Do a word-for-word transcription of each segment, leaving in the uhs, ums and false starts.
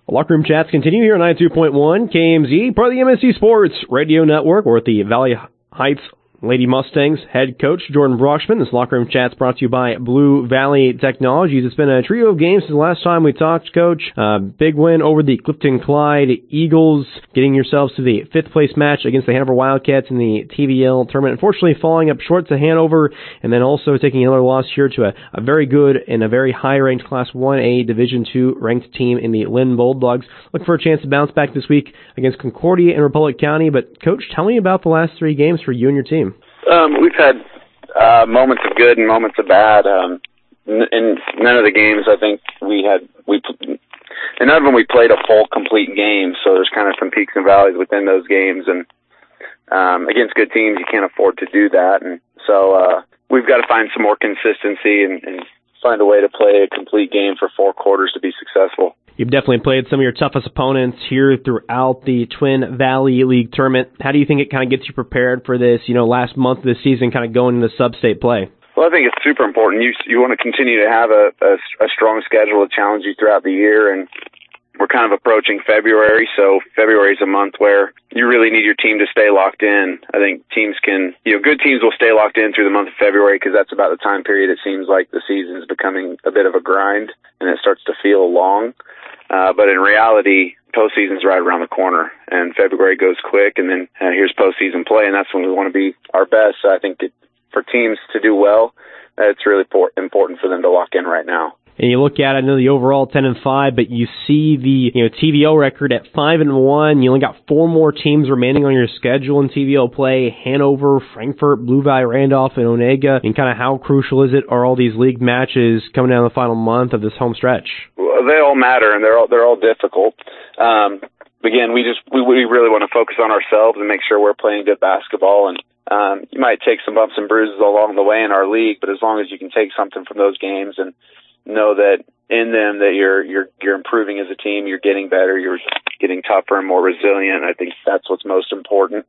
Locker Room Chats continue here on ninety-two point one K M Z, part of the M S C Sports Radio Network. We're at the Valley Heights Lady Mustangs head coach Jordan Brockshman. This Locker Room Chat's brought to you by Blue Valley Technologies. It's been a trio of games since the last time we talked, Coach. Uh, big win over the Clifton Clyde Eagles, getting yourselves to the fifth place match against the Hanover Wildcats in the T V L tournament. Unfortunately, falling up short to Hanover, and then also taking another loss here to a, a very good and a very high-ranked Class one A Division two ranked team in the Lynn Bulldogs. Looking for a chance to bounce back this week against Concordia and Republic County. But, Coach, tell me about the last three games for you and your team. Um, we've had uh, moments of good and moments of bad. Um, in none of the games, I think we had we. In none of them, we played a full, complete game. So there's kind of some peaks and valleys within those games, and um, against good teams, you can't afford to do that. And so uh, we've got to find some more consistency and, and find a way to play a complete game for four quarters to be successful. You've definitely played some of your toughest opponents here throughout the Twin Valley League tournament. How do you think it kind of gets you prepared for this, you know, last month of the season, kind of going into sub-state play? Well, I think it's super important. You you want to continue to have a, a, a strong schedule to challenge you throughout the year, and we're kind of approaching February, so February is a month where you really need your team to stay locked in. I think teams can, you know, good teams will stay locked in through the month of February because that's about the time period it seems like the season is becoming a bit of a grind and it starts to feel long. Uh, but in reality, postseason's right around the corner, and February goes quick, and then uh, here's postseason play, and that's when we want to be our best. So I think it, for teams to do well, uh, it's really por- important for them to lock in right now. And you look at, I know the overall ten and five, but you see the you know T V O record at five and one. You only got four more teams remaining on your schedule in T V O play: Hanover, Frankfort, Blue Valley, Randolph, and Onega. And kind of how crucial is it? Are all these league matches coming down the final month of this home stretch? Well, they all matter, and they're all they're all difficult. Um, again, we just we, we really want to focus on ourselves and make sure we're playing good basketball. And um, you might take some bumps and bruises along the way in our league, but as long as you can take something from those games and know that in them that you're you're you're improving as a team, you're getting better, you're getting tougher and more resilient. I think that's what's most important.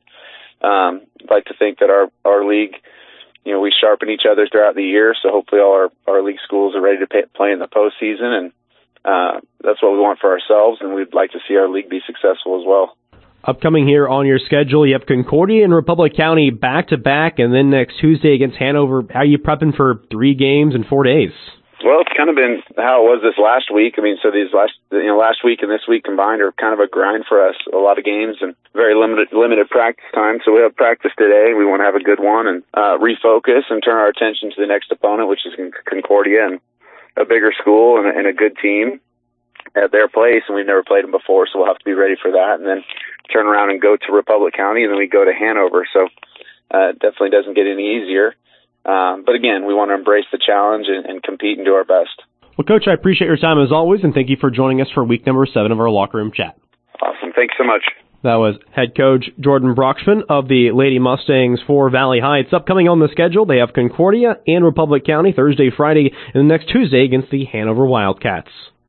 Um, I'd like to think that our our league, you know, we sharpen each other throughout the year, so hopefully all our our league schools are ready to pay, play in the postseason, and uh, that's what we want for ourselves, and we'd like to see our league be successful as well. Upcoming here on your schedule, you have Concordia and Republic County back to back, and then next Tuesday against Hanover. How are you prepping for three games in four days? Well, it's kind of been how it was this last week. I mean, so these last, you know, last week and this week combined are kind of a grind for us. A lot of games and very limited, limited practice time. So we have practice today. We want to have a good one and uh, refocus and turn our attention to the next opponent, which is Concordia, and a bigger school and a, and a good team at their place. And we've never played them before, so we'll have to be ready for that. And then turn around and go to Republic County, and then we go to Hanover. So uh, it definitely doesn't get any easier. Um, but again, we want to embrace the challenge and, and compete and do our best. Well, Coach, I appreciate your time as always, and thank you for joining us for week number seven of our Locker Room Chat. Awesome. Thanks so much. That was head coach Jordan Brockshman of the Lady Mustangs for Valley Heights. Upcoming on the schedule, they have Concordia and Republic County Thursday, Friday, and the next Tuesday against the Hanover Wildcats.